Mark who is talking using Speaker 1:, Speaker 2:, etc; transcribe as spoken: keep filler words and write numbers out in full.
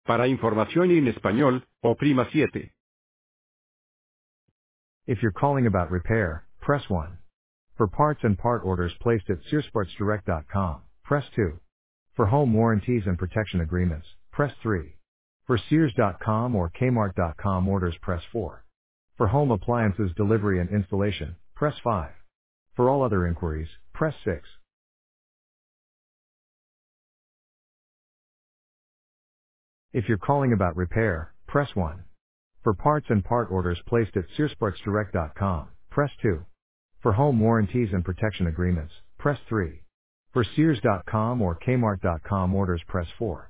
Speaker 1: Para información en español, oprima siete.
Speaker 2: If you're calling about repair, press one. For parts and part orders placed at sears parts direct dot com, press two. For home warranties and protection agreements, press three. For sears dot com or kmart dot com orders, press four. For home appliances delivery and installation, press five. For all other inquiries, press six. If you're calling about repair, press one. For parts and part orders placed at sears parts direct dot com, press two. For home warranties and protection agreements, press three. For sears dot com or kmart dot com orders, press four.